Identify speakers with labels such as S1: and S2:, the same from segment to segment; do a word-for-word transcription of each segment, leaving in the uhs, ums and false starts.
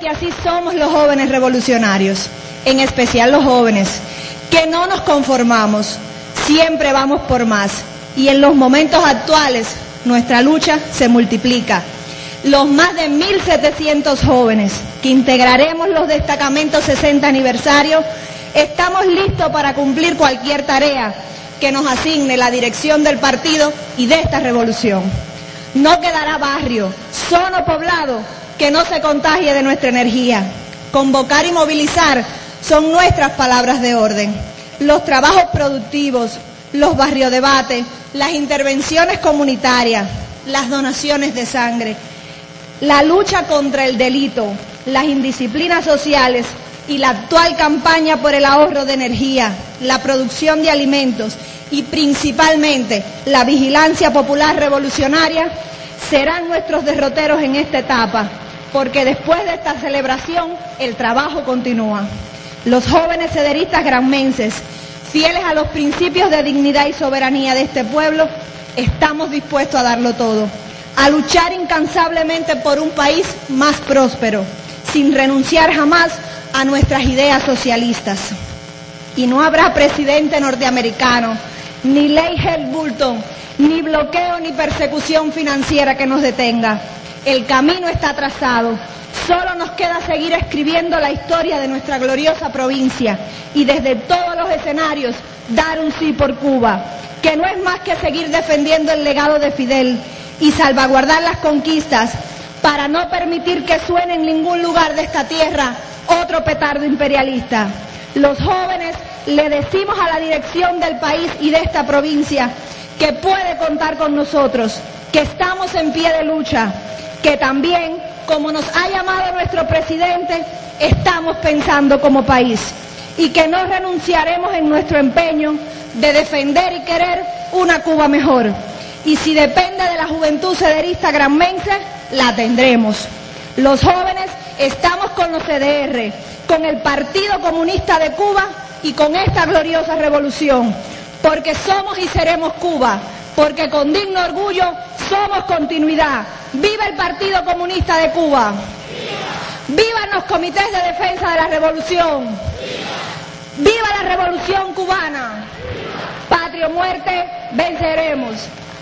S1: que así somos los jóvenes revolucionarios, en especial los jóvenes, que no nos conformamos, siempre vamos por más, y en los momentos actuales nuestra lucha se multiplica. Los más de mil setecientos jóvenes que integraremos los destacamentos sesenta aniversario, estamos listos para cumplir cualquier tarea que nos asigne la dirección del partido y de esta revolución. No quedará barrio, zona o poblado que no se contagie de nuestra energía. Convocar y movilizar son nuestras palabras de orden. Los trabajos productivos, los barriodebates, las intervenciones comunitarias, las donaciones de sangre, la lucha contra el delito, las indisciplinas sociales y la actual campaña por el ahorro de energía, la producción de alimentos y principalmente la vigilancia popular revolucionaria serán nuestros derroteros en esta etapa, porque después de esta celebración el trabajo continúa. Los jóvenes sederistas granmenses, fieles a los principios de dignidad y soberanía de este pueblo, estamos dispuestos a darlo todo, a luchar incansablemente por un país más próspero, sin renunciar jamás a nuestras ideas socialistas. Y no habrá presidente norteamericano, ni ley Helms-Burton, ni bloqueo ni persecución financiera que nos detenga. El camino está trazado. Solo nos queda seguir escribiendo la historia de nuestra gloriosa provincia y desde todos los escenarios dar un sí por Cuba, que no es más que seguir defendiendo el legado de Fidel y salvaguardar las conquistas para no permitir que suene en ningún lugar de esta tierra otro petardo imperialista. Los jóvenes le decimos a la dirección del país y de esta provincia que puede contar con nosotros, que estamos en pie de lucha, que también, como nos ha llamado nuestro presidente, estamos pensando como país y que no renunciaremos en nuestro empeño de defender y querer una Cuba mejor. Y si depende de la juventud sederista granmense, la tendremos. Los jóvenes estamos con los C D R, con el Partido Comunista de Cuba y con esta gloriosa revolución, porque somos y seremos Cuba, porque con digno orgullo somos continuidad. ¡Viva el Partido Comunista de Cuba! ¡Viva! ¡Vivan los comités de defensa de la revolución! ¡Viva, ¡Viva la revolución cubana! ¡Viva! Patria o muerte, venceremos.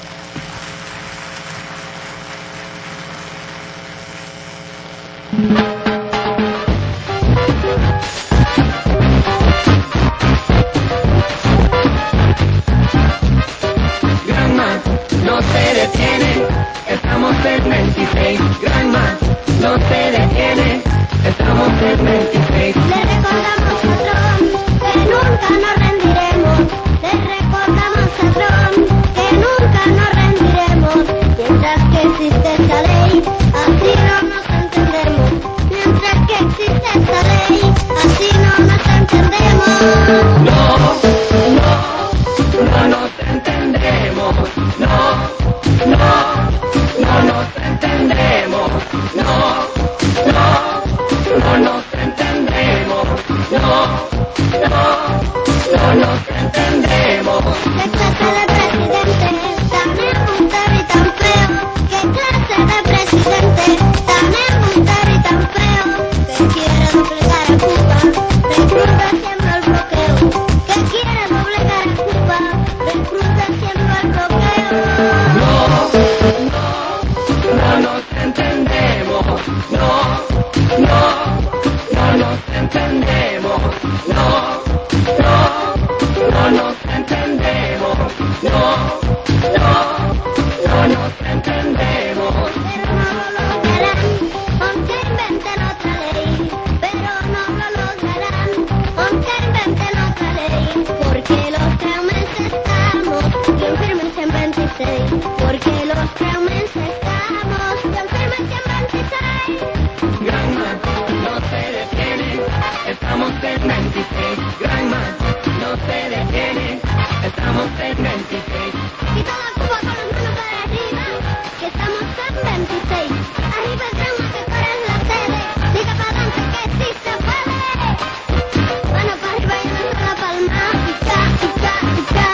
S2: Granma no se detiene, estamos en veintiséis. Granma no se detiene, estamos en veintiséis.
S3: Le recordamos a Trump que nunca nos rendiremos. Le recordamos a Trump que nunca nos rendiremos. Mientras que existe esta ley, así no nos entendemos. Mientras que existe esta ley, así no nos entendemos.
S2: No, no, no nos entendemos. No, no, no nos entendemos. No, no, no nos entendemos. No, no, no nos entendemos.
S3: ¿Qué clase de presidente tan embustero y tan feo? ¿Qué clase de presidente tan embustero y tan feo? Que quiere doblegar a Cuba, recrudeciendo el bloqueo. Que quiere doblegar a Cuba, recrudeciendo el bloqueo.
S2: No, no, no nos entendemos. No, no, no nos entendemos. No, no, no nos entendemos. No, no, no nos entendemos.
S3: Pero no lo lograrán, aunque inventen otra ley. Pero no lo lograrán, aunque inventen otra ley. Porque los creamenses estamos bien firmes en veintiséis. Porque los creamenses estamos bien firmes en veintiséis.
S2: Granma no se detiene, estamos en veintiséis. Granma no se detiene, estamos en veintiséis.
S3: Y toda Cuba con las manos para arriba, que estamos en veintiséis. Arriba el Granma que corre en la sede, diga para adelante que sí se puede. Mano para arriba y no la palma, pica, pica, pica.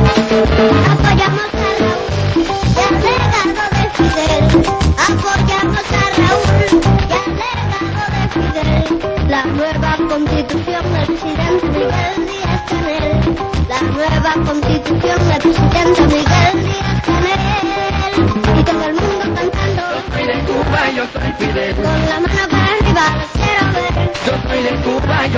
S3: Apoyamos a Raúl y al legado de Fidel. Apoyamos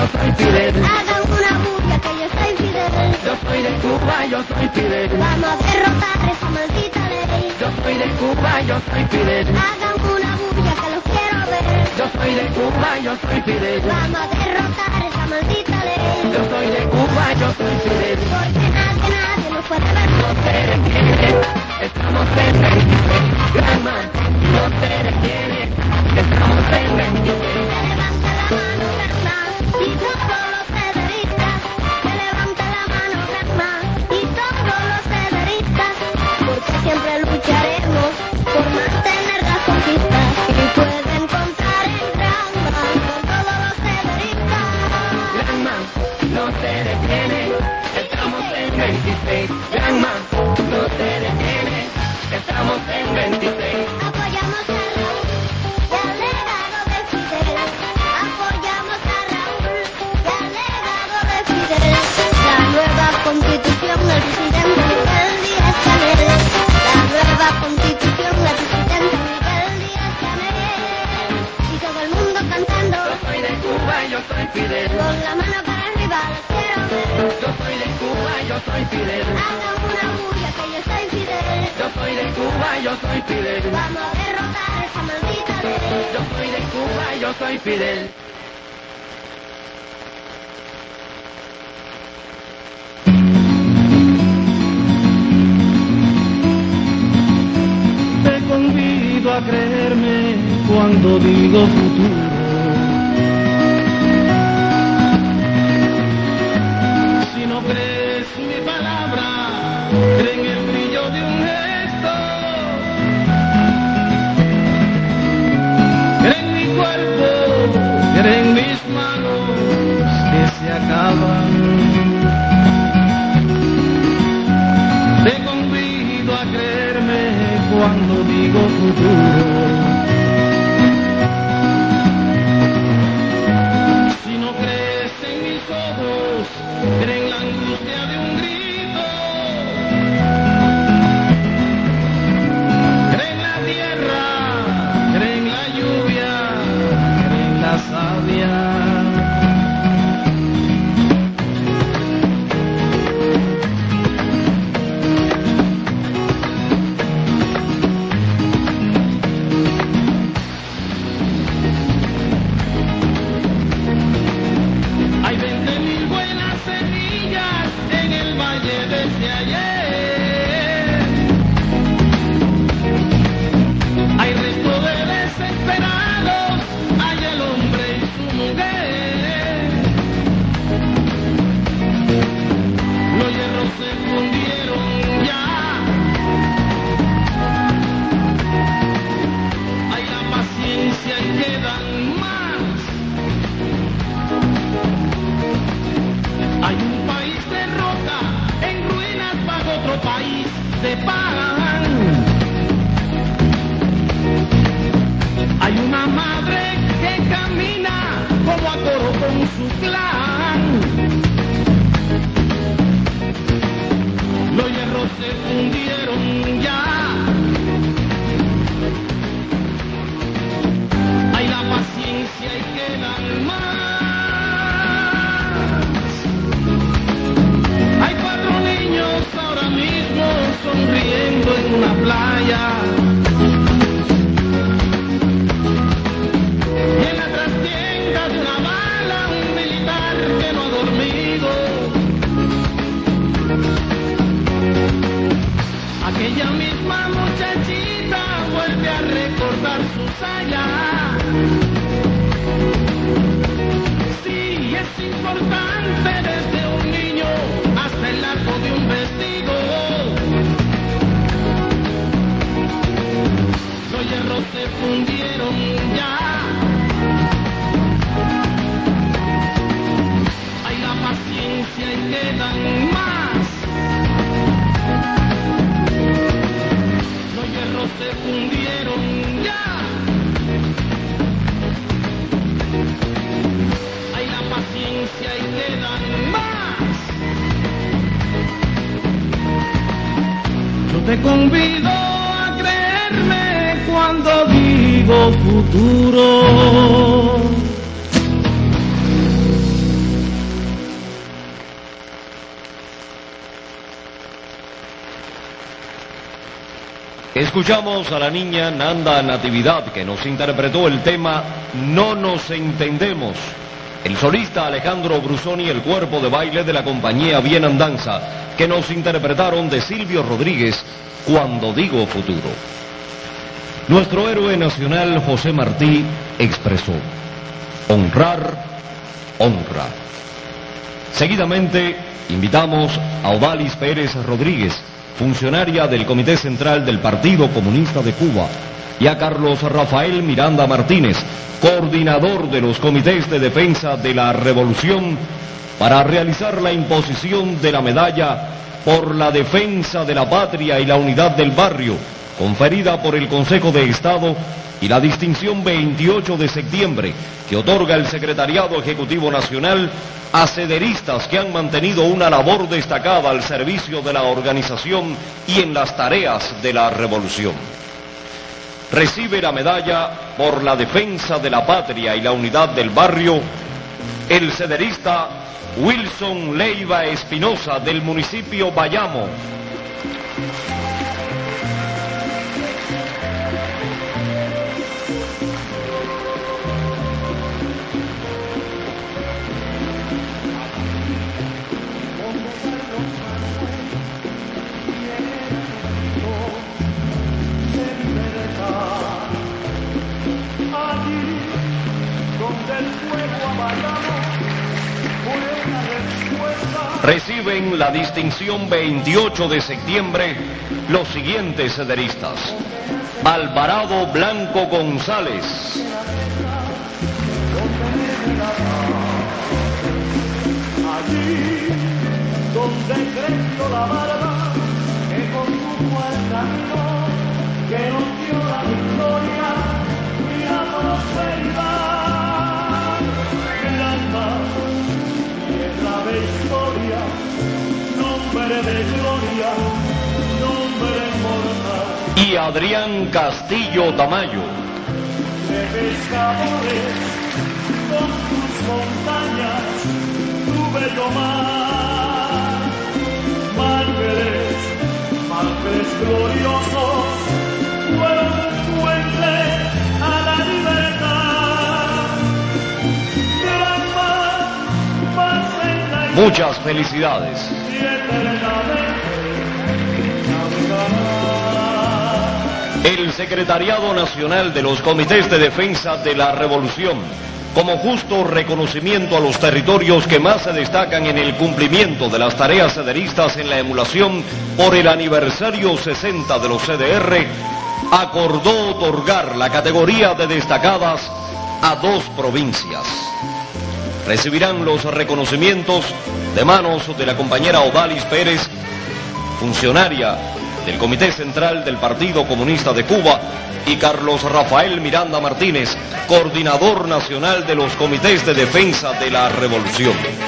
S2: yo soy Fidel.
S3: Hagan una bulla que yo soy Fidel.
S2: Yo soy de Cuba, yo soy Fidel.
S3: Vamos a derrotar esa maldita ley.
S2: Yo soy de Cuba, yo soy Fidel.
S3: Hagan una bulla que los quiero ver.
S2: Yo soy de Cuba, yo soy Fidel.
S3: Vamos a derrotar esa maldita ley.
S2: Yo soy de Cuba, yo soy Fidel.
S3: Porque nadie, nadie nos puede ver.
S2: No se detiene, estamos en veintiséis. Granma, no se detiene, estamos en veintiséis.
S3: Se levanta la mano, Granma, y todos los federistas. Se levanta la mano, Granma, y todos los federistas. Porque siempre lucharemos por mantener las conquistas. Y pueden contar en Granma con todos los federistas.
S2: Granma, no se detiene, estamos en veintiséis. Granma, no se detiene, estamos en veintiséis.
S3: Apoyamos a Raúl y al legado de Fidel. Apoyamos a Raúl y al legado de Fidel. La nueva constitución, el presidente Miguel Díaz-Canel. La nueva constitución, el presidente Miguel Díaz-Canel. Y todo el mundo cantando.
S2: Yo soy de Cuba, yo soy Fidel.
S3: Con la mano para arriba, los quiero ver.
S2: Yo soy de Cuba, yo soy Fidel.
S3: Hagan una bulla que yo soy Fidel.
S2: Yo soy de Cuba, yo soy Fidel.
S3: Vamos a derrotar esa maldita ley.
S2: Yo soy de Cuba, yo soy Fidel.
S4: Te convido a creerme cuando digo futuro. Si no crees mi palabra, cree en el brillo de un gesto. Cree en mi cuerpo, cree en mis manos que se acaban. Te convido a creerme cuando digo futuro. Si no crees en mis ojos, cree en la angustia de un grito. Cree en la tierra, cree en la lluvia, cree en la savia. Hay veinte mil buenas semillas en el valle desde ayer. Hay resto de desesperados, hay el hombre y su mujer. Los hierros se fundieron ya. Hay la paciencia y quedan más. Hay un país de roca en ruinas bajo otro país de pan. Hay una madre que camina como a coro con su clan. Los hierros se fundieron ya. Hay la paciencia y quedan más. Hay cuatro niños ahora mismo sonriendo en una playa. Y en la trastienda de una bala un militar que no ha dormido. Aquella misma muchachita vuelve a recordar su saya. Sí, es importante desde un niño hasta el largo de un vestido. Los hierros se fundieron ya. Hay la paciencia y quedan más. Los hierros se fundieron ya. Hay la paciencia y quedan más. Yo te convido a creerme cuando digo futuro.
S5: Escuchamos a la niña Nanda Natividad, que nos interpretó el tema No nos entendemos. El solista Alejandro Brusoni y el cuerpo de baile de la compañía Bienandanza, que nos interpretaron de Silvio Rodríguez, Cuando digo futuro. Nuestro héroe nacional José Martí expresó: honrar, honra. Seguidamente invitamos a Odalis Pérez Rodríguez, funcionaria del Comité Central del Partido Comunista de Cuba, y a Carlos Rafael Miranda Martínez, coordinador de los comités de defensa de la Revolución, para realizar la imposición de la medalla por la defensa de la patria y la unidad del barrio, conferida por el Consejo de Estado, y la distinción veintiocho de septiembre, que otorga el Secretariado Ejecutivo Nacional a sederistas que han mantenido una labor destacada al servicio de la organización y en las tareas de la revolución. Recibe la medalla por la defensa de la patria y la unidad del barrio el sederista Wilson Leiva Espinosa, del municipio Bayamo. Reciben la distinción veintiocho de septiembre los siguientes sederistas: Alvarado Blanco González,
S4: allí donde creció la barba que condujo al camino que nos dio la victoria y la prosperidad. Granma, tierra de historia, nombre de gloria, nombre inmortal.
S5: Y Adrián Castillo Tamayo,
S4: De pescadores con tus montañas, tu bello mar, márgeles, márgeles gloriosos, fueron un puente a la libertad. Gran mar, mar senda y
S5: muchas felicidades.
S4: y eternamente navegará.
S5: El Secretariado Nacional de los Comités de Defensa de la Revolución, como justo reconocimiento a los territorios que más se destacan en el cumplimiento de las tareas sederistas en la emulación por el aniversario sesenta de los C D R, acordó otorgar la categoría de destacadas a dos provincias. Recibirán los reconocimientos de manos de la compañera Odalis Pérez, funcionaria del Comité Central del Partido Comunista de Cuba, y Carlos Rafael Miranda Martínez, coordinador nacional de los comités de defensa de la revolución.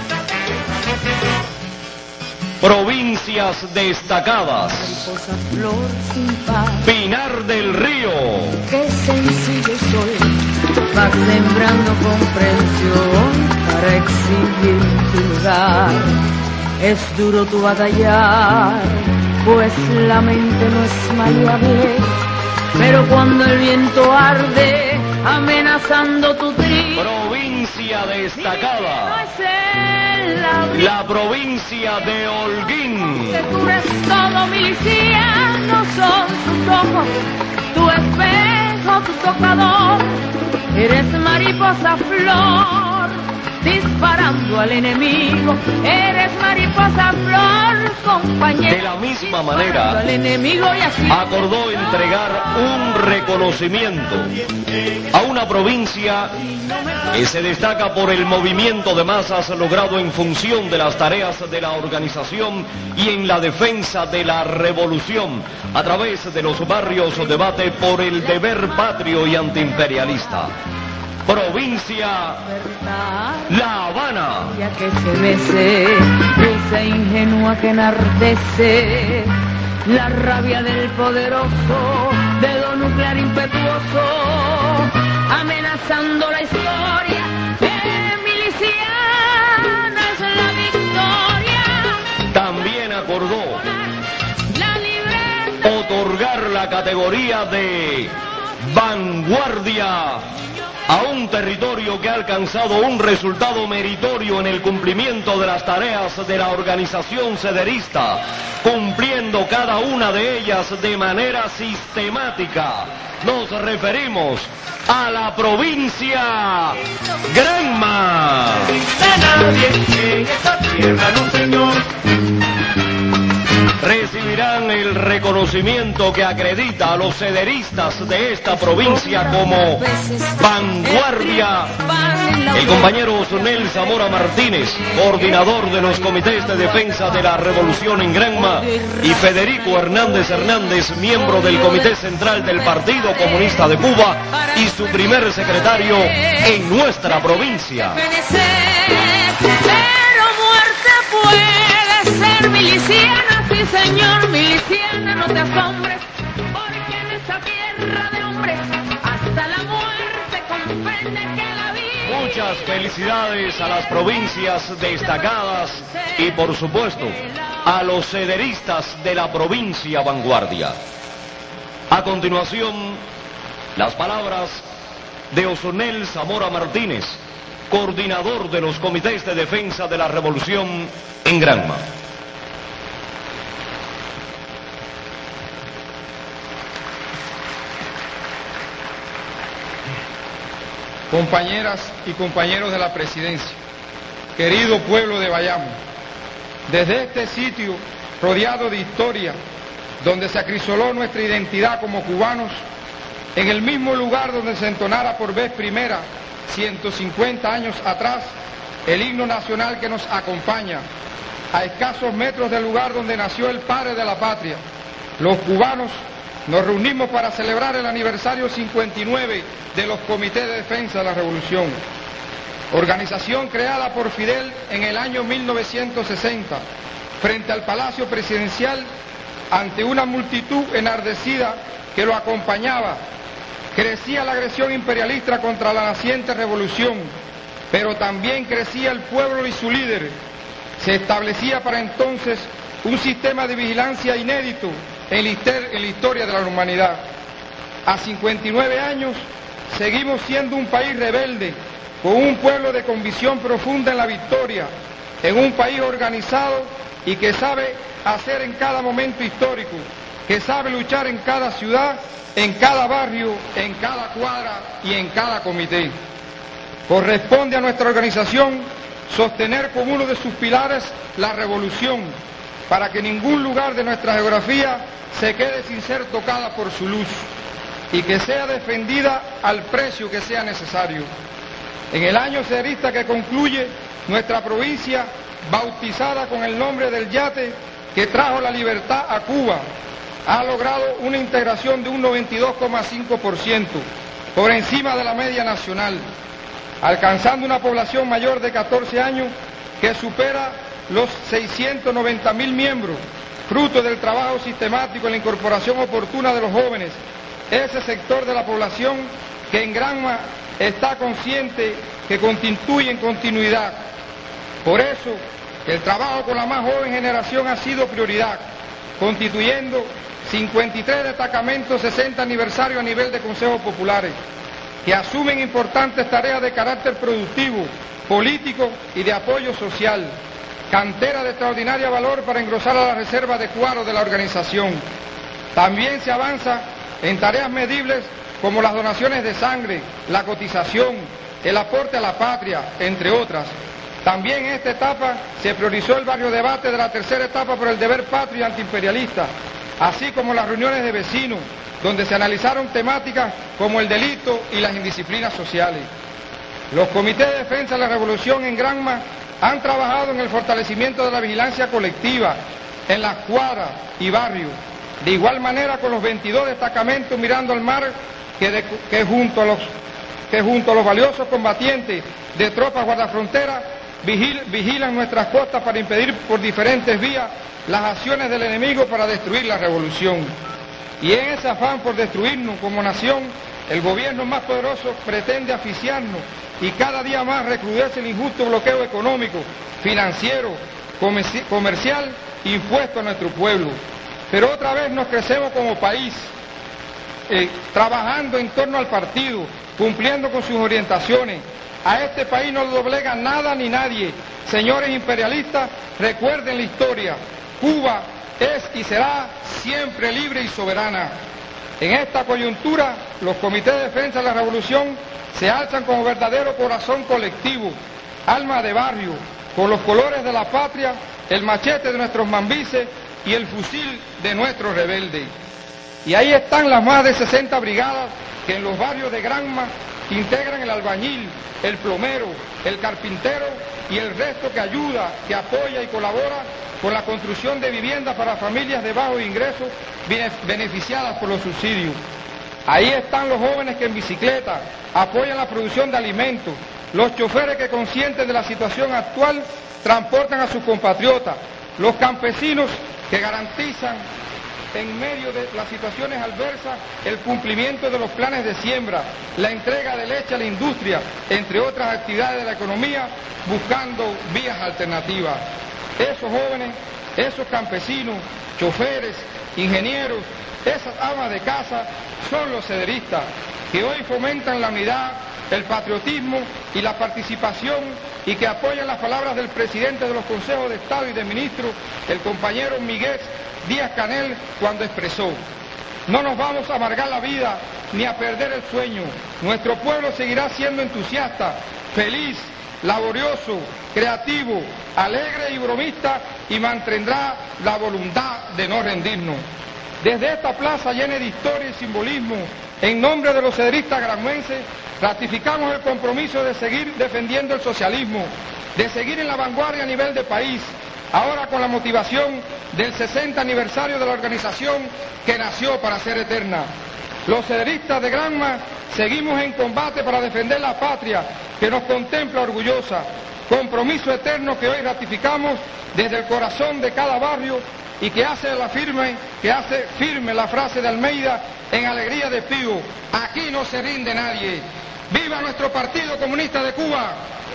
S5: Provincias destacadas:
S6: Flor sin paz,
S5: Pinar del Río,
S6: qué sencillo soy, vas sembrando comprensión para exhibir tu lugar. Es duro tu batallar, pues la mente no es maleable, pero cuando el viento arde amenazando tu trigo,
S5: provincia destacada,
S6: no es el abrigo.
S5: la provincia de Holguín,
S6: Que tú eres todo miliciano, son tus ojos, tu espejo, tu tocador. Eres mariposa flor, disparando al enemigo. Eres mariposa flor, compañero.
S5: de la misma manera
S6: al enemigo y así
S5: acordó entregar un reconocimiento a una provincia que se destaca por el movimiento de masas logrado en función de las tareas de la organización y en la defensa de la revolución a través de los barrios o debate por el deber patrio y antiimperialista. Provincia La Habana,
S6: ya que se mece, esa ingenua que enardece, la rabia del poderoso, dedo nuclear impetuoso, amenazando la historia, que miliciana es la victoria.
S5: también acordó
S6: La libertad
S5: otorgar la la categoría de vanguardia a un territorio que ha alcanzado un resultado meritorio en el cumplimiento de las tareas de la organización sederista, cumpliendo cada una de ellas de manera sistemática. Nos referimos a la provincia Granma.
S2: De nadie en esta tierra, no señor.
S5: Recibirán el reconocimiento que acredita a los sederistas de esta provincia como vanguardia el compañero Osonel Zamora Martínez, coordinador de los comités de defensa de la revolución en Granma, y Federico Hernández Hernández, miembro del comité central del Partido Comunista de Cuba y su primer secretario en nuestra provincia.
S6: Pero muerte puede ser miliciana, sí señor, miliciana, no te asombres, porque en esta tierra de hombres hasta la muerte comprende que la vida.
S5: Muchas felicidades a las provincias destacadas y por supuesto a los sederistas de la provincia vanguardia. A continuación, las palabras de Osonel Zamora Martínez, coordinador de los comités de defensa de la revolución en Granma.
S7: Compañeras y compañeros de la presidencia, querido pueblo de Bayamo, desde este sitio rodeado de historia, donde se acrisoló nuestra identidad como cubanos, en el mismo lugar donde se entonara por vez primera, ciento cincuenta años atrás, el himno nacional que nos acompaña, a escasos metros del lugar donde nació el padre de la patria, los cubanos nos reunimos para celebrar el aniversario cincuenta y nueve de los Comités de Defensa de la Revolución, organización creada por Fidel en el año mil novecientos sesenta, frente al Palacio Presidencial, ante una multitud enardecida que lo acompañaba. Crecía la agresión imperialista contra la naciente revolución, pero también crecía el pueblo y su líder. Se establecía para entonces un sistema de vigilancia inédito en la historia de la humanidad. A cincuenta y nueve años seguimos siendo un país rebelde, con un pueblo de convicción profunda en la victoria, en un país organizado y que sabe hacer en cada momento histórico, que sabe luchar en cada ciudad, en cada barrio, en cada cuadra y en cada comité. Corresponde a nuestra organización sostener como uno de sus pilares la revolución, para que ningún lugar de nuestra geografía se quede sin ser tocada por su luz y que sea defendida al precio que sea necesario. En el año sederista que concluye, nuestra provincia, bautizada con el nombre del yate que trajo la libertad a Cuba, ha logrado una integración de un noventa y dos coma cinco por ciento, por encima de la media nacional, alcanzando una población mayor de catorce años que supera los seiscientos noventa mil miembros, fruto del trabajo sistemático en la incorporación oportuna de los jóvenes, ese sector de la población que en Granma está consciente que constituye en continuidad. Por eso, el trabajo con la más joven generación ha sido prioridad, constituyendo cincuenta y tres destacamentos, sesenta aniversario a nivel de consejos populares, que asumen importantes tareas de carácter productivo, político y de apoyo social, cantera de extraordinario valor para engrosar a la reserva de cuadros de la organización. También se avanza en tareas medibles como las donaciones de sangre, la cotización, el aporte a la patria, entre otras. También en esta etapa se priorizó el barrio debate de la tercera etapa por el deber patrio y antiimperialista, así como las reuniones de vecinos, donde se analizaron temáticas como el delito y las indisciplinas sociales. Los comités de defensa de la revolución en Granma han trabajado en el fortalecimiento de la vigilancia colectiva en las cuadras y barrios, de igual manera con los veintidós destacamentos mirando al mar que, de, que, junto, a los, que junto a los valiosos combatientes de tropas guardafronteras vigil, vigilan nuestras costas para impedir por diferentes vías las acciones del enemigo para destruir la revolución. Y en ese afán por destruirnos como nación, el gobierno más poderoso pretende asfixiarnos y cada día más recrudece el injusto bloqueo económico, financiero, comercial impuesto a nuestro pueblo. Pero otra vez nos crecemos como país eh, trabajando en torno al partido, cumpliendo con sus orientaciones. A este país no le doblega nada ni nadie. Señores imperialistas, recuerden la historia. Cuba es y será siempre libre y soberana. En esta coyuntura, los comités de defensa de la revolución se alzan como verdadero corazón colectivo, alma de barrio, con los colores de la patria, el machete de nuestros mambises y el fusil de nuestros rebeldes. Y ahí están las más de sesenta brigadas que en los barrios de Granma integran el albañil, el plomero, el carpintero y el resto que ayuda, que apoya y colabora con la construcción de viviendas para familias de bajos ingresos beneficiadas por los subsidios. Ahí están los jóvenes que en bicicleta apoyan la producción de alimentos, los choferes que conscientes de la situación actual transportan a sus compatriotas, los campesinos que garantizan en medio de las situaciones adversas el cumplimiento de los planes de siembra, la entrega de leche a la industria, entre otras actividades de la economía, buscando vías alternativas. Esos jóvenes, esos campesinos, choferes, ingenieros, esas amas de casa son los cederistas que hoy fomentan la unidad, el patriotismo y la participación y que apoyan las palabras del presidente de los consejos de Estado y de ministros, el compañero Miguel Díaz-Canel, cuando expresó: no nos vamos a amargar la vida ni a perder el sueño. Nuestro pueblo seguirá siendo entusiasta, feliz, laborioso, creativo, alegre y bromista y mantendrá la voluntad de no rendirnos. Desde esta plaza llena de historia y simbolismo, en nombre de los cederistas granmenses, ratificamos el compromiso de seguir defendiendo el socialismo, de seguir en la vanguardia a nivel de país, ahora con la motivación del sesenta aniversario de la organización que nació para ser eterna. Los cederistas de Granma seguimos en combate para defender la patria que nos contempla orgullosa, compromiso eterno que hoy ratificamos desde el corazón de cada barrio y que hace, la firme, que hace firme la frase de Almeida en Alegría de Pío: aquí no se rinde nadie. ¡Viva nuestro Partido Comunista de Cuba!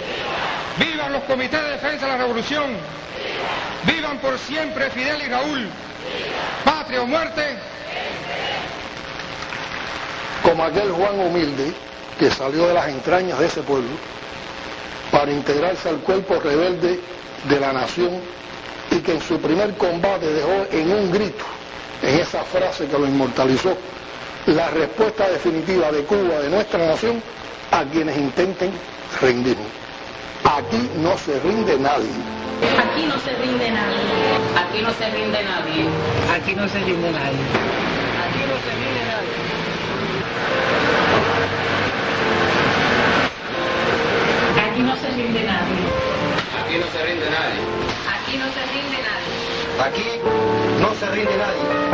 S7: ¡Vivan los comités de defensa de la revolución! ¡Vivan por siempre Fidel y Raúl! ¡Patria o muerte!
S8: Como aquel Juan humilde que salió de las entrañas de ese pueblo para integrarse al cuerpo rebelde de la nación y que en su primer combate dejó en un grito, en esa frase que lo inmortalizó, la respuesta definitiva de Cuba, de nuestra nación, a quienes intenten rendirnos. Aquí no se rinde nadie.
S6: Aquí no se rinde nadie. Aquí no se rinde nadie.
S9: Aquí no se rinde nadie.
S6: Aquí no se rinde nadie. Aquí no se rinde nadie.
S10: Aquí no se rinde nadie.
S6: Aquí no se rinde nadie.
S10: Aquí no se rinde nadie.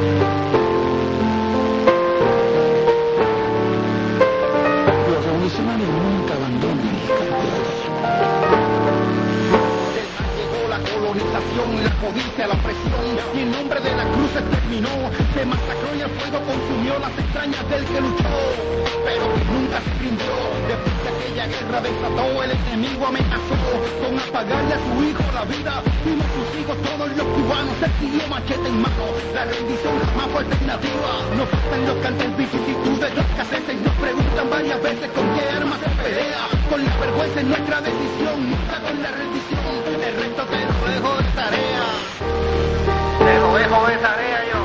S9: Los revolucionarios nunca abandonan el campo de batalla.
S11: Llegó la colonización, la codicia, la presión, y en nombre de la cruz se terminó, se masacró y el fuego consumió las extrañas del que luchó, pero que nunca se rindió. Después de aquella guerra desató, el enemigo amenazó con apagarle a su hijo la vida, fuimos sus hijos todos los cubanos, decidió machete en mano, la rendición jamás fue alternativa. Nos faltan los cantes, vicisitudes, los casetes, nos preguntan varias veces con qué armas se pelea, con la vergüenza en nuestra decisión, nunca con la rendición. El resto te lo dejo de tarea.
S10: Te lo dejo de tarea yo.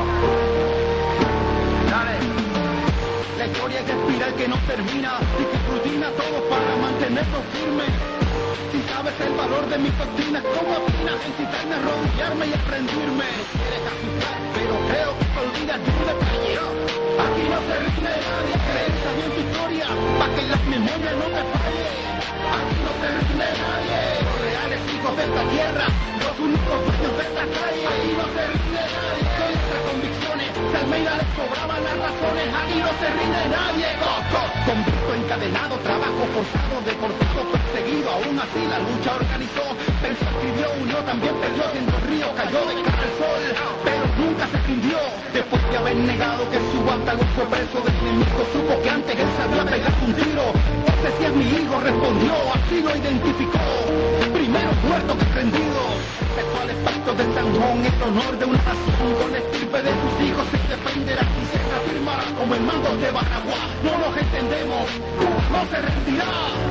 S10: Dale.
S11: La historia es espiral que no termina y que rutina todo para mantenernos firmes. Si sabes el valor de mis doctrinas, ¿cómo opinas en citarme, arrodillarme y aprendirme? No quieres asustar, pero creo que te olvidas de un detalle. Aquí no se rinde nadie, creencia bien tu historia, para que las memorias no te fallen. Aquí no se rinde nadie, los reales hijos de esta tierra, los únicos dueños de esta calle. Aquí no se rinde nadie, con nuestras convicciones, si Almeida les cobraban las razones. Aquí no se rinde nadie, coco. Convicto, encadenado, trabajo forzado, deportado, perseguido, aún así la lucha organizó, pensó, escribió, unió, también perdió, siendo el río cayó de cara al sol, pero nunca se rindió. Después de haber negado que su vástago fue preso del enemigo, supo que antes él sabía pegar un tiro. Ese sí es mi hijo, respondió, así lo identificó, primero muerto que rendido. Sexuales pactos de San Juan, el honor de una nación, con la estirpe de sus hijos se defenderá y se reafirmará como el mando de Baraguá. No los entendemos, no se rendirá.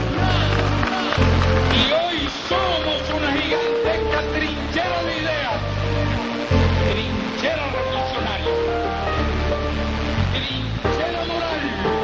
S4: Y hoy somos una gigantesca trinchera de ideas, trinchera revolucionaria, trinchera moral.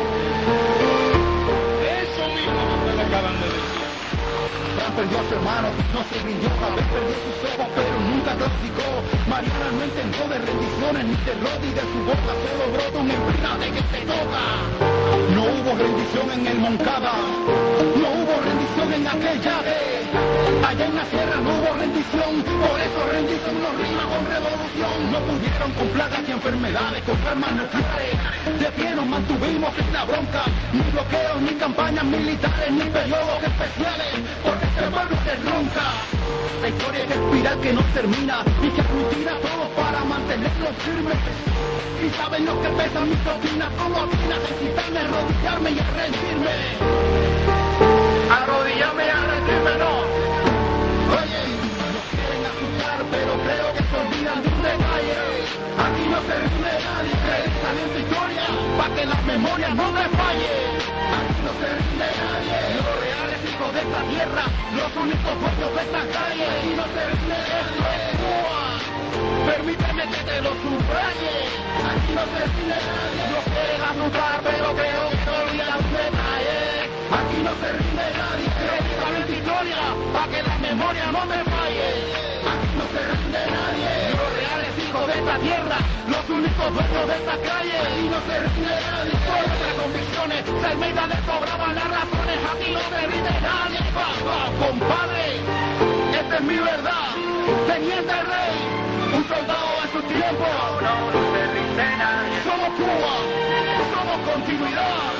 S4: Eso mismo que ustedes acaban de decir.
S11: Juan perdió a su hermano, no se rindió, Javier perdió sus ojos, pero nunca claudicó. Mariana no entendió de rendiciones ni terror y de su boca solo brota una empresa de que se toca. No hubo rendición en el Moncada, no hubo rendición en aquel llave. Allá en la sierra no hubo rendición, por eso rendición no rima con revolución. No pudieron con plagas y enfermedades, con armas nucleares. De pie nos mantuvimos en la bronca, ni bloqueos, ni campañas militares, ni periodos especiales, porque este pueblo se ronca. La historia es espiral que no termina y que aglutina a todos para mantenerlos firmes. Y saben lo que pesan mis doctrinas, como opinas, necesitan arrodillarme y arrendirme. Arrodillarme y arrendirme no. Oye, nos quieren asustar, pero creo que se olvidan de un detalle. Aquí no se rinde nadie, creen en victoria, para que las memorias no me fallen. Aquí no se rinde nadie, los reales hijos de esta tierra, los únicos dueños de esta calle. Aquí no se rinde nadie, permíteme que te lo subraye. Aquí no se rinde nadie, nos quieren asustar, pero creo que se olvidan de un detalle. Aquí no se rinde nadie, creen en victoria, para que las memorias no me fallen. Aquí no se rinde nadie, los reales hijos de esta tierra, los únicos dueños de esta calle. Aquí no se rinde nadie, por nuestras convicciones, se Almeida le sobraban las razones. Aquí no se rinde nadie, papá, compadre, esta es mi verdad. Teniente Rey, un soldado de su tiempo. No, no, no se rinde nadie. Somos Cuba, somos continuidad.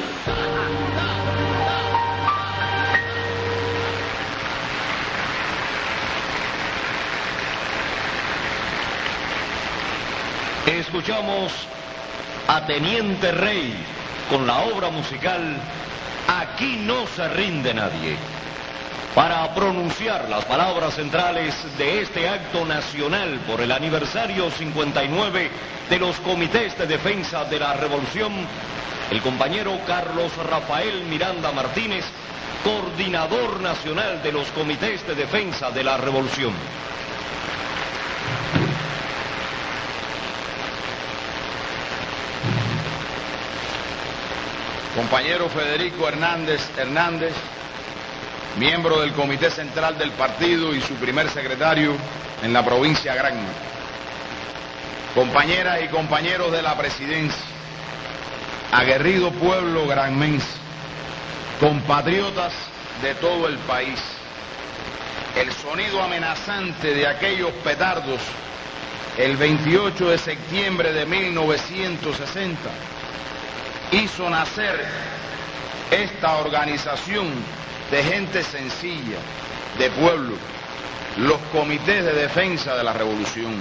S5: Escuchamos a Teniente Rey con la obra musical Aquí no se rinde nadie, para pronunciar las palabras centrales de este acto nacional por el aniversario cincuenta y nueve de los Comités de Defensa de la Revolución, el compañero Carlos Rafael Miranda Martínez, coordinador nacional de los Comités de Defensa de la Revolución.
S7: Compañero Federico Hernández Hernández, miembro del Comité Central del Partido y su primer secretario en la provincia Granma. Compañeras y compañeros de la presidencia, aguerrido pueblo granmense, compatriotas de todo el país, el sonido amenazante de aquellos petardos el veintiocho de septiembre de mil novecientos sesenta hizo nacer esta organización de gente sencilla, de pueblo, los comités de defensa de la revolución.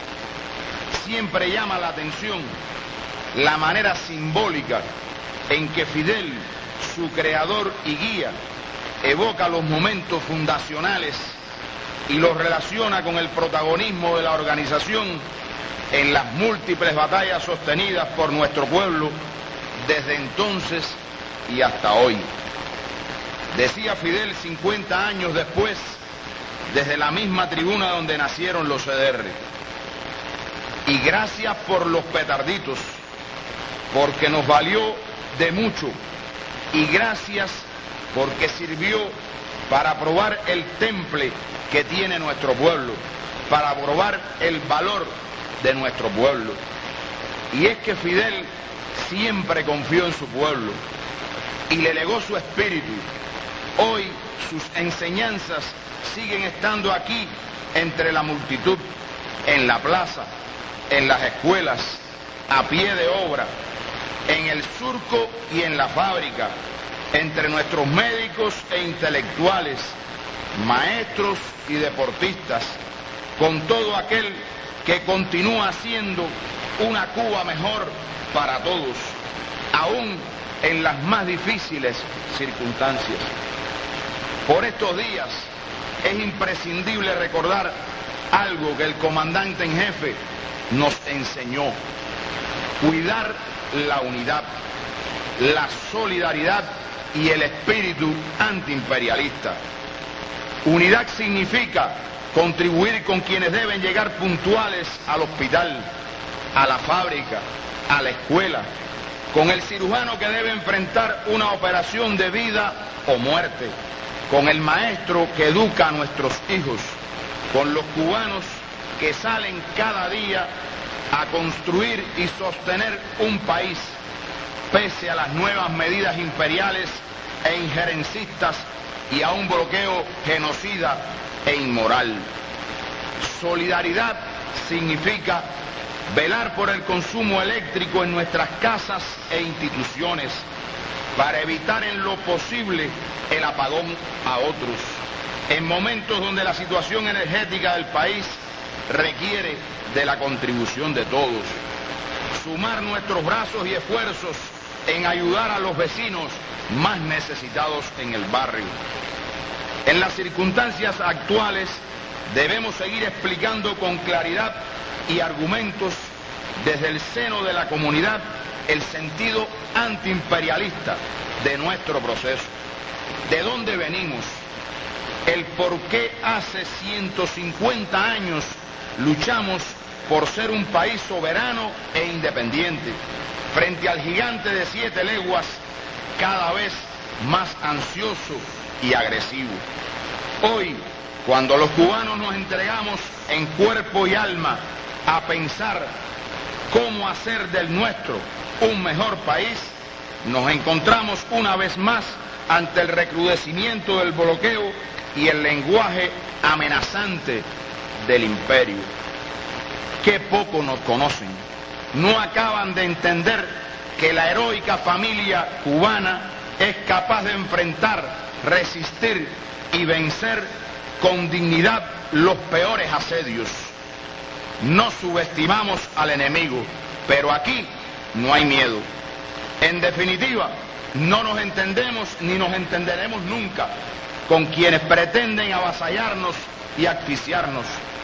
S7: Siempre llama la atención la manera simbólica en que Fidel, su creador y guía, evoca los momentos fundacionales y los relaciona con el protagonismo de la organización en las múltiples batallas sostenidas por nuestro pueblo desde entonces y hasta hoy. Decía Fidel cincuenta años después, desde la misma tribuna donde nacieron los C D R, y gracias por los petarditos, porque nos valió de mucho, y gracias porque sirvió para probar el temple que tiene nuestro pueblo, para probar el valor de nuestro pueblo. Y es que Fidel siempre confió en su pueblo y le legó su espíritu. Hoy sus enseñanzas siguen estando aquí entre la multitud, en la plaza, en las escuelas, a pie de obra, en el surco y en la fábrica, entre nuestros médicos e intelectuales, maestros y deportistas, con todo aquel que continúa siendo una Cuba mejor para todos, aún en las más difíciles circunstancias. Por estos días es imprescindible recordar algo que el comandante en jefe nos enseñó. cuidar la unidad, la solidaridad y el espíritu antiimperialista. Unidad significa contribuir con quienes deben llegar puntuales al hospital, a la fábrica, a la escuela, con el cirujano que debe enfrentar una operación de vida o muerte, con el maestro que educa a nuestros hijos, con los cubanos que salen cada día a construir y sostener un país, pese a las nuevas medidas imperiales e injerencistas y a un bloqueo genocida e inmoral. Solidaridad significa velar por el consumo eléctrico en nuestras casas e instituciones para evitar en lo posible el apagón a otros, en momentos donde la situación energética del país requiere de la contribución de todos. Sumar nuestros brazos y esfuerzos en ayudar a los vecinos más necesitados en el barrio. En las circunstancias actuales debemos seguir explicando con claridad y argumentos desde el seno de la comunidad el sentido antiimperialista de nuestro proceso, de dónde venimos, el por qué hace ciento cincuenta años luchamos por ser un país soberano e independiente, frente al gigante de siete leguas cada vez más ansioso y agresivo. Hoy, cuando los cubanos nos entregamos en cuerpo y alma a pensar cómo hacer del nuestro un mejor país, nos encontramos una vez más ante el recrudecimiento del bloqueo y el lenguaje amenazante del imperio. Qué poco nos conocen. No acaban de entender que la heroica familia cubana es capaz de enfrentar, resistir y vencer con dignidad los peores asedios. No subestimamos al enemigo, pero aquí no hay miedo. En definitiva, no nos entendemos ni nos entenderemos nunca con quienes pretenden avasallarnos y asfixiarnos.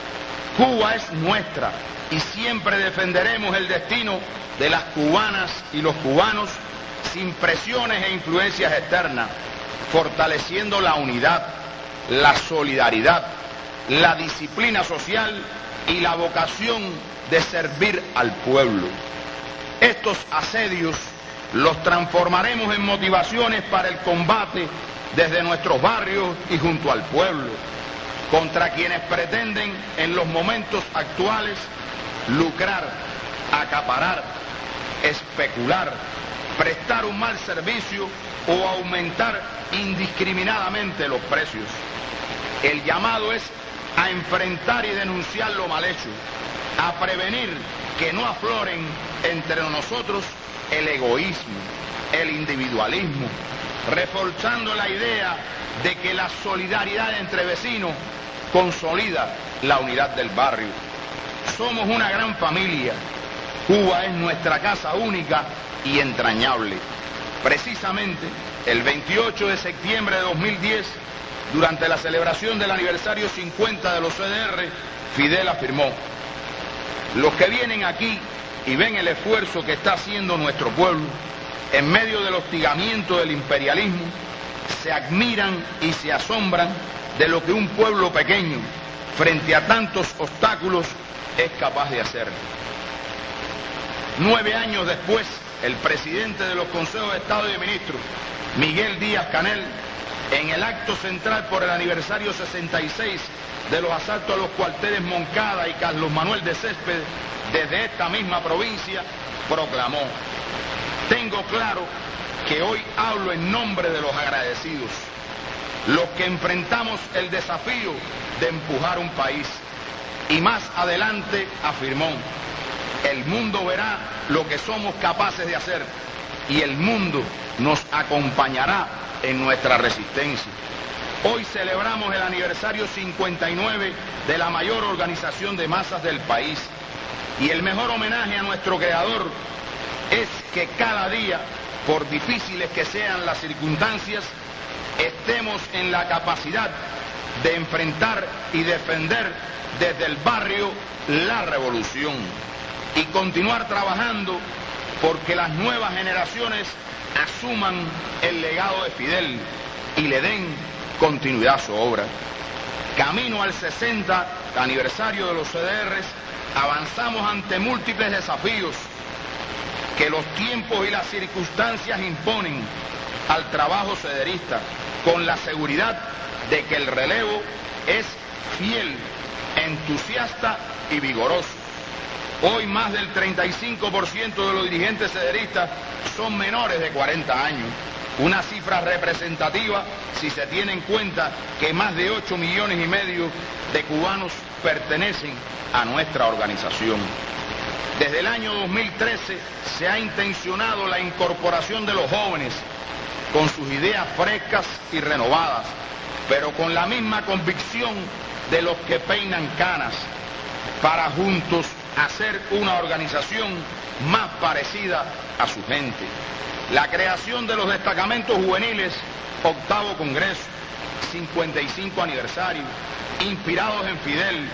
S7: Cuba es nuestra y siempre defenderemos el destino de las cubanas y los cubanos sin presiones e influencias externas, fortaleciendo la unidad, la solidaridad, la disciplina social y la vocación de servir al pueblo. Estos asedios los transformaremos en motivaciones para el combate desde nuestros barrios y junto al pueblo, contra quienes pretenden en los momentos actuales lucrar, acaparar, especular, prestar un mal servicio o aumentar indiscriminadamente los precios. El llamado es a enfrentar y denunciar lo mal hecho, a prevenir que no afloren entre nosotros el egoísmo, el individualismo, reforzando la idea de que la solidaridad entre vecinos consolida la unidad del barrio. Somos una gran familia. Cuba es nuestra casa única y entrañable. Precisamente el veintiocho de septiembre de dos mil diez, durante la celebración del aniversario cincuenta de los C D R, Fidel afirmó: los que vienen aquí y ven el esfuerzo que está haciendo nuestro pueblo en medio del hostigamiento del imperialismo, se admiran y se asombran de lo que un pueblo pequeño, frente a tantos obstáculos, es capaz de hacer. Nueve años después, el presidente de los Consejos de Estado y de Ministros, Miguel Díaz-Canel, en el acto central por el aniversario sesenta y seis de los asaltos a los cuarteles Moncada y Carlos Manuel de Céspedes, desde esta misma provincia, proclamó: tengo claro que hoy hablo en nombre de los agradecidos, los que enfrentamos el desafío de empujar un país. Y más adelante afirmó: el mundo verá lo que somos capaces de hacer y el mundo nos acompañará en nuestra resistencia. Hoy celebramos el aniversario cincuenta y nueve de la mayor organización de masas del país, y el mejor homenaje a nuestro creador es que cada día, por difíciles que sean las circunstancias, estemos en la capacidad de enfrentar y defender desde el barrio la revolución y continuar trabajando porque las nuevas generaciones asuman el legado de Fidel y le den continuidad a su obra. Camino al sesenta aniversario de los C D Rs, avanzamos ante múltiples desafíos que los tiempos y las circunstancias imponen al trabajo cederista, con la seguridad de que el relevo es fiel, entusiasta y vigoroso. Hoy más del treinta y cinco por ciento de los dirigentes cederistas son menores de cuarenta años, una cifra representativa si se tiene en cuenta que más de ocho millones y medio de cubanos pertenecen a nuestra organización. Desde el año dos mil trece se ha intencionado la incorporación de los jóvenes con sus ideas frescas y renovadas, pero con la misma convicción de los que peinan canas, para juntos hacer una organización más parecida a su gente. La creación de los destacamentos juveniles, octavo congreso, cincuenta y cinco aniversario, inspirados en Fidel,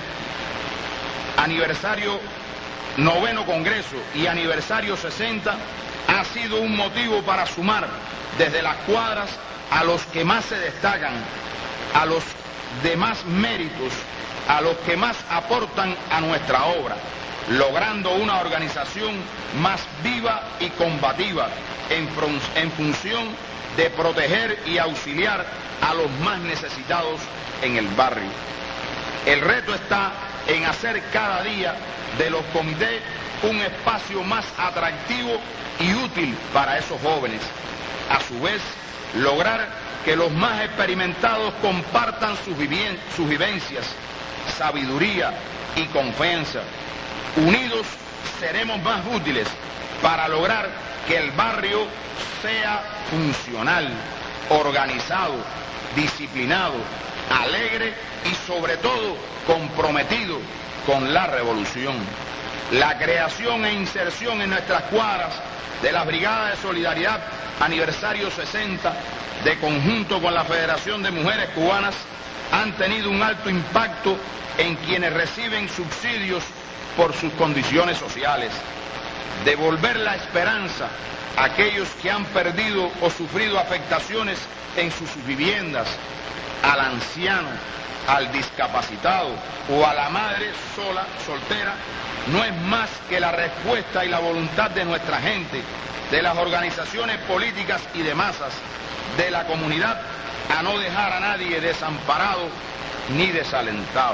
S7: aniversario noveno congreso y aniversario sesenta, ha sido un motivo para sumar desde las cuadras a los que más se destacan, a los de más méritos, a los que más aportan a nuestra obra, logrando una organización más viva y combativa en, en función de proteger y auxiliar a los más necesitados en el barrio. El reto está en hacer cada día de los comités un espacio más atractivo y útil para esos jóvenes. A su vez, lograr que los más experimentados compartan sus, sus vivencias, sabiduría y confianza. Unidos seremos más útiles para lograr que el barrio sea funcional, organizado, disciplinado, alegre y sobre todo comprometido con la revolución. La creación e inserción en nuestras cuadras de las Brigadas de Solidaridad aniversario sesenta, de conjunto con la Federación de Mujeres Cubanas, han tenido un alto impacto en quienes reciben subsidios por sus condiciones sociales. Devolver la esperanza a aquellos que han perdido o sufrido afectaciones en sus viviendas, al anciano, al discapacitado o a la madre sola, soltera, no es más que la respuesta y la voluntad de nuestra gente, de las organizaciones políticas y de masas, de la comunidad, a no dejar a nadie desamparado ni desalentado.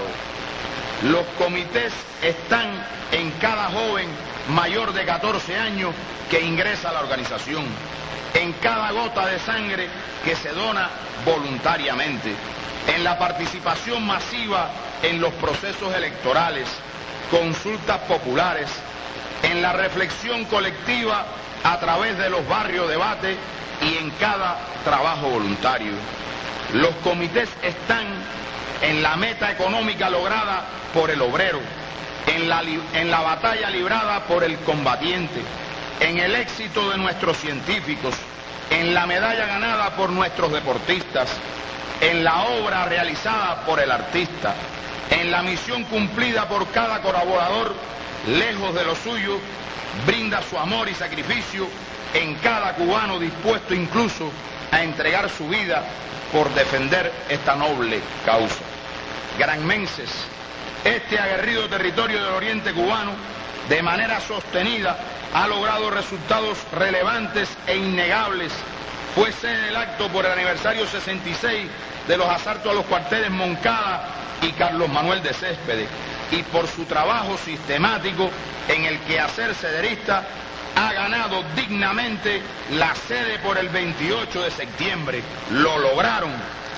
S7: Los comités están en cada joven mayor de catorce años que ingresa a la organización, en cada gota de sangre que se dona voluntariamente, en la participación masiva en los procesos electorales, consultas populares, en la reflexión colectiva a través de los barrios debate y en cada trabajo voluntario. Los comités están en la meta económica lograda por el obrero, en la, en la batalla librada por el combatiente, en el éxito de nuestros científicos, en la medalla ganada por nuestros deportistas, en la obra realizada por el artista, en la misión cumplida por cada colaborador, lejos de lo suyo, brinda su amor y sacrificio en cada cubano dispuesto incluso a entregar su vida por defender esta noble causa. Granmenses, este aguerrido territorio del oriente cubano, de manera sostenida, ha logrado resultados relevantes e innegables. Fue sede del acto por el aniversario sesenta y seis de los asaltos a los cuarteles Moncada y Carlos Manuel de Céspedes, y por su trabajo sistemático en el quehacer cederista ha ganado dignamente la sede por el veintiocho de septiembre. Lo lograron.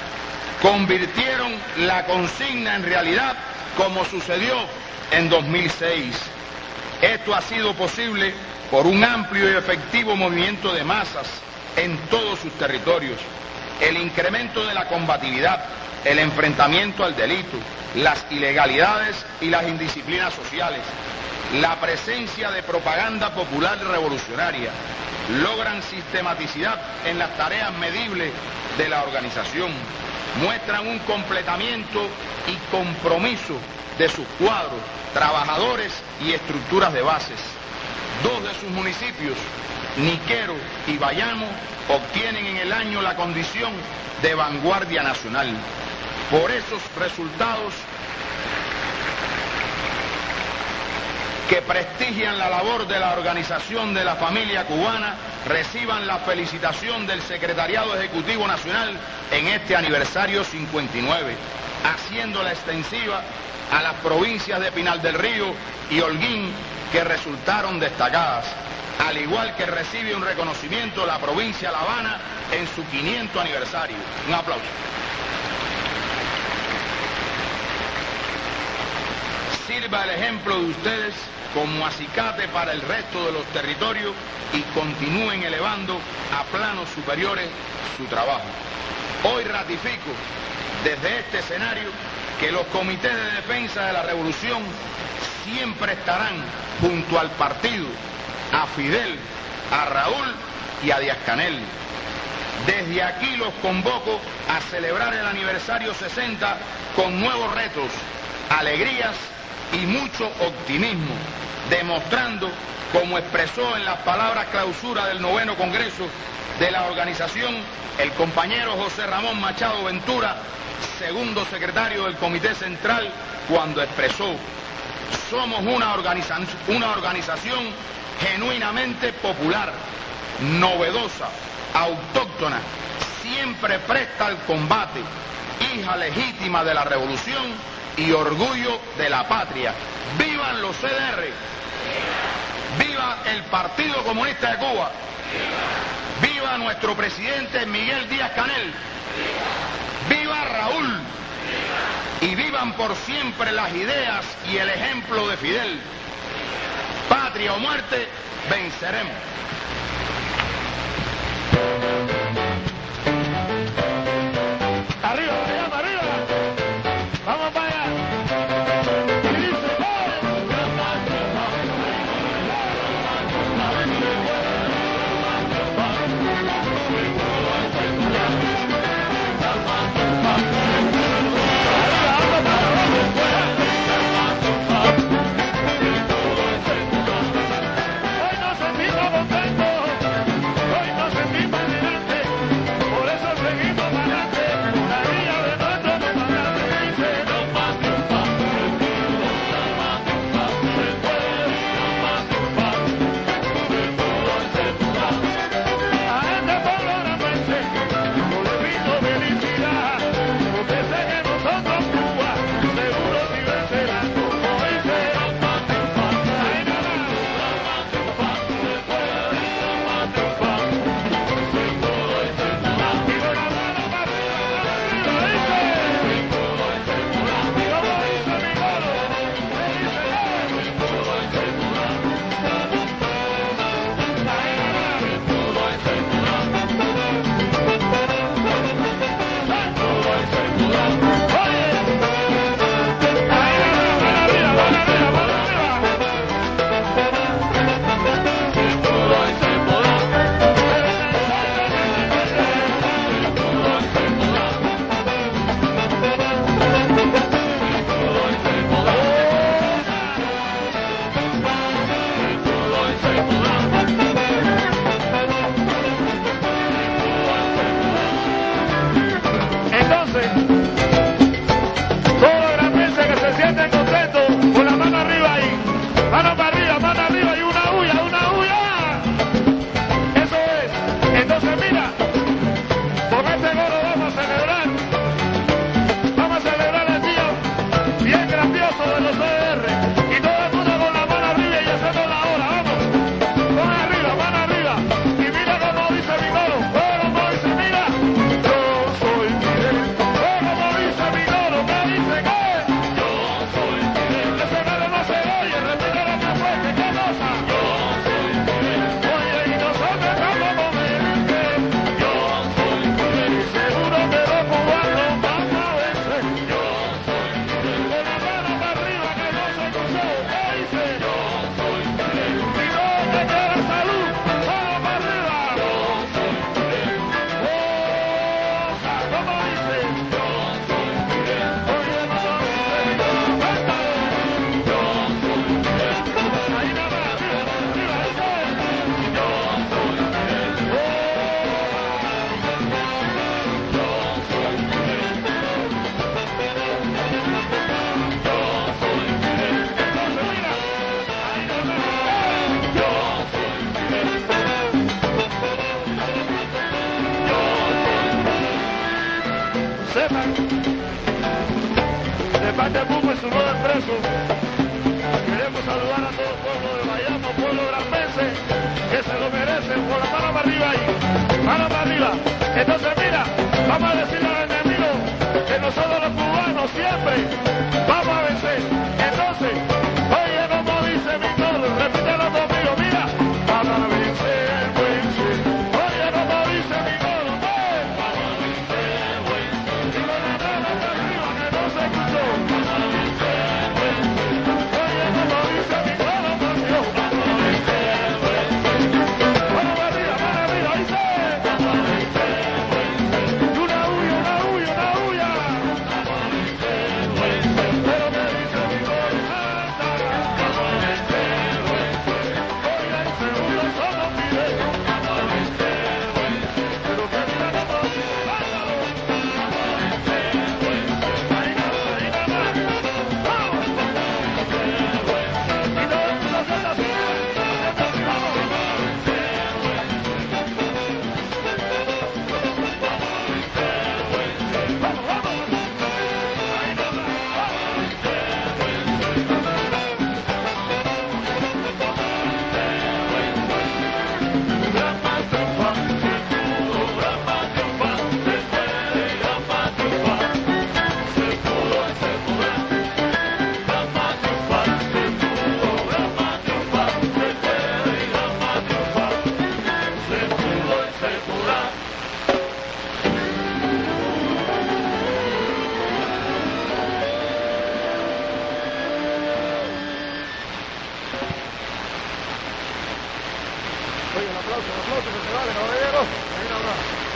S7: Convirtieron la consigna en realidad, como sucedió en dos mil seis. Esto ha sido posible por un amplio y efectivo movimiento de masas en todos sus territorios, el incremento de la combatividad, el enfrentamiento al delito, las ilegalidades y las indisciplinas sociales, la presencia de propaganda popular revolucionaria, logran sistematicidad en las tareas medibles de la organización, muestran un completamiento y compromiso de sus cuadros, trabajadores y estructuras de bases. Dos de sus municipios, Niquero y Bayamo, obtienen en el año la condición de vanguardia nacional. Por esos resultados que prestigian la labor de la Organización de la Familia Cubana, reciban la felicitación del Secretariado Ejecutivo Nacional en este aniversario cincuenta y nueve, haciéndola extensiva a las provincias de Pinal del Río y Holguín, que resultaron destacadas, al igual que recibe un reconocimiento la provincia de La Habana en su quinientos aniversario. Un aplauso. Sirva el ejemplo de ustedes como acicate para el resto de los territorios y continúen elevando a planos superiores su trabajo. Hoy ratifico desde este escenario que los comités de defensa de la revolución siempre estarán junto al partido, a Fidel, a Raúl y a Díaz-Canel. Desde aquí los convoco a celebrar el aniversario sesenta con nuevos retos, alegrías y mucho optimismo, demostrando, como expresó en las palabras clausura del noveno Congreso de la organización el compañero José Ramón Machado Ventura, segundo secretario del Comité Central, cuando expresó: somos una, organiza una organización genuinamente popular, novedosa, autóctona, siempre presta al combate, hija legítima de la revolución y orgullo de la patria. ¡Vivan los C D R! ¡Viva el Partido Comunista de Cuba! ¡Viva nuestro presidente Miguel Díaz-Canel! ¡Viva Raúl! Y vivan por siempre las ideas y el ejemplo de Fidel. Patria o muerte, venceremos.
S11: Arriba, arriba, arriba. Vamos para allá. Y dice, hoy nos sentimos contentos.
S12: sepan, de parte del Buco y su nuevo expreso, queremos saludar a todo el pueblo de Bayamo, pueblo grandense, que se lo merecen, con la mano para arriba ahí, mano para arriba. Entonces mira, vamos a decirle al enemigo que nosotros los cubanos siempre vamos a vencer. Entonces, oye como dice mi coro, repítelo conmigo, mira, vamos a vencer, vencer. Oye como dice mi coro, ven, vamos a vencer, vencer. Y con la mano para arriba que no se escuchó, vamos a vencer, vencer. Oye como dice mi coro, por Dios, vamos a vencer, vencer. Vamos para arriba, para arriba, dice, vamos a vencer, vencer. Y una huya, una huya, una huya. Vamos a vencer, vencer. Pero me dice mi coro, anda, vamos a vencer, vencer. Oiga, en segundo solo pide, vamos a vencer, vencer. Pero que mira la voz, bájalo, vamos a vencer, vencer. Ahí nada más, ahí nada más. Vamos, vamos a vencer, vencer. Y todo el mundo haciendo así, haciendo así, vamos, vamos a vencer, vencer. Vamos, vamos. Ahí nada más, vamos a vencer, Oye, un aplauso, un aplauso, que se vale, caballero. Ahí nada más.